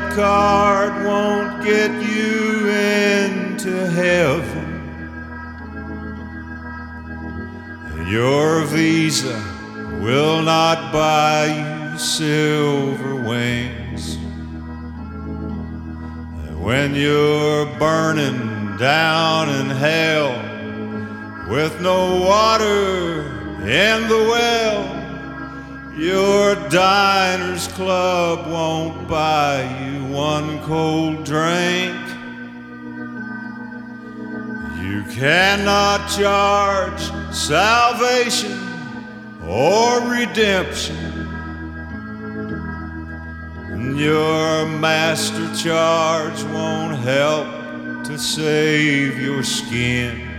credit card won't get you into heaven. And your Visa will not buy you silver wings. And when you're burning down in hell with no water in the well, your diner's club won't buy you one cold drink. You cannot charge salvation or redemption, and your master charge won't help to save your skin.